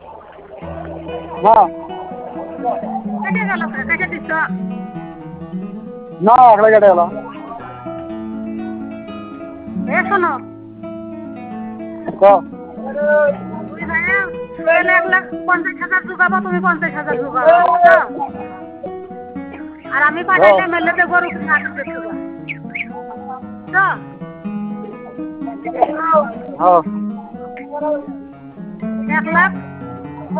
না কেটে গেল কেটে দিচ্ছ না একলা কেটে গেল এ শোনো ক তুই ভাইয়া সোহেল 1,50,000 ঢুকাবো তুমি 50,000 ঢুকাবো বুঝছো আর আমি পাঠাইলে মেলেতে গরু কিনা আসবে বুঝছো 1,00,000